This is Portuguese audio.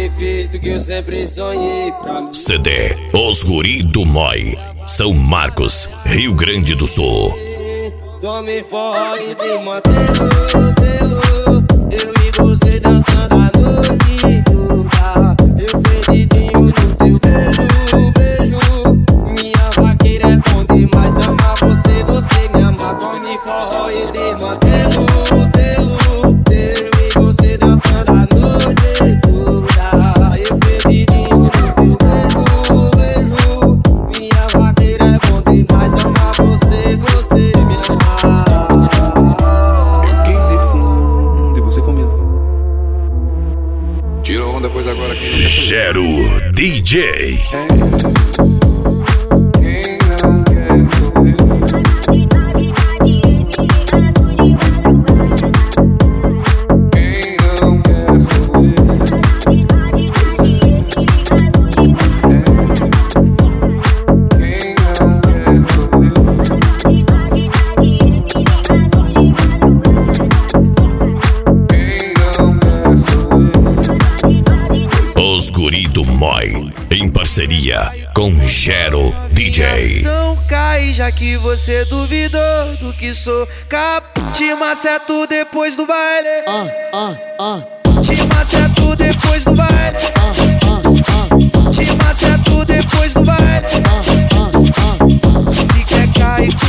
perfeito que eu sempre sonhei pra mim. CD Os Guri do Moi, São Marcos, Rio Grande do Sul. Tome forró e tem mantelo, eu e você dançando a noite toda. Eu perdidinho no teu beijo. Minha vaqueira é bom demais, amar você, você me ama. Tome forró e tem mantelo, eu e você dançando a noite toda. Eu perdidinho no teu beijo. Minha vaqueira é bom demais, amar você, você me ama. Tirou onda, pois agora quem Gero DJ. Quem não quer sorrir. Quem não quer sorrir. Quem não quer sorrir. Os Guri do Moi, em parceria com Gero DJ. Não cai, já que você duvidou do que sou. Te maceto depois do baile. Te maceto depois do baile. Te maceto depois do baile. Se quer cair